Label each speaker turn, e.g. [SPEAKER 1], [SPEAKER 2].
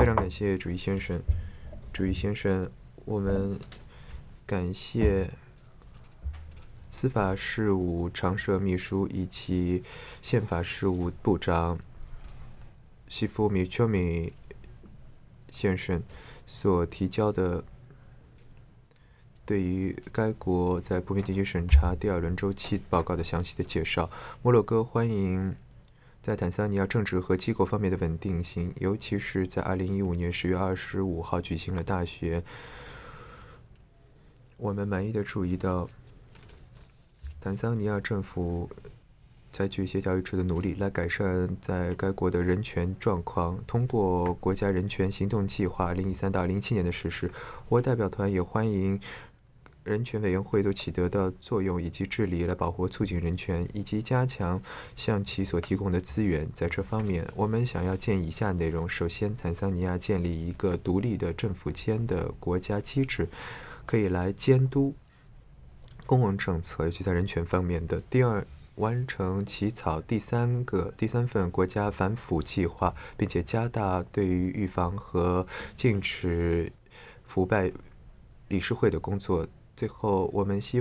[SPEAKER 1] 常感谢主义先生。我们感谢司法事务常设秘书以及宪法事务部长西夫米丘米先生所提交的对于该国在部分地区审查第二轮周期报告的详细的介绍。摩洛哥欢迎在坦桑尼亚政治和机构方面的稳定性，尤其是在2015年10月25号举行了大选。我们满意的注意到，坦桑尼亚政府采取协调一致的努力来改善在该国的人权状况。通过国家人权行动计划2013到2017年的实施，我代表团也欢迎人权委员会所起得的作用以及治理来保护促进人权，以及加强向其所提供的资源。在这方面，我们想要建议以下内容：首先，坦桑尼亚建立一个独立的政府间的国家机制，可以来监督公共政策，尤其在人权方面的。第二，完成起草第三份国家反腐计划，并且加大对于预防和禁止腐败理事会的工作。最后，我们希